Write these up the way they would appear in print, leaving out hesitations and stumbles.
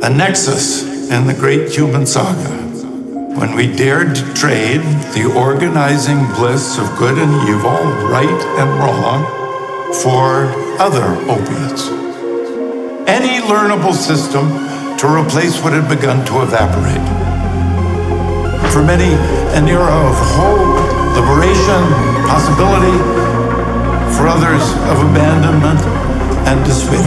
a nexus in the great human saga, when we dared to trade the organizing bliss of good and evil, right and wrong, for other opiates. Any learnable system to replace what had begun to evaporate. For many, an era of hope, liberation, possibility. For others, of abandonment and despair.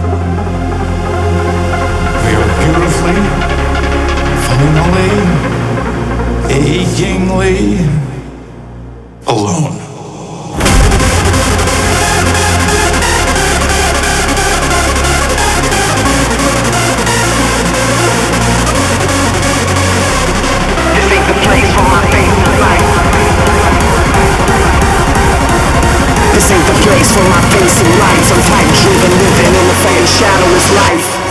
We are beautifully, finally, achingly alone. This ain't the place for my face and lights. I'm hype driven, living in the fan shadow is life.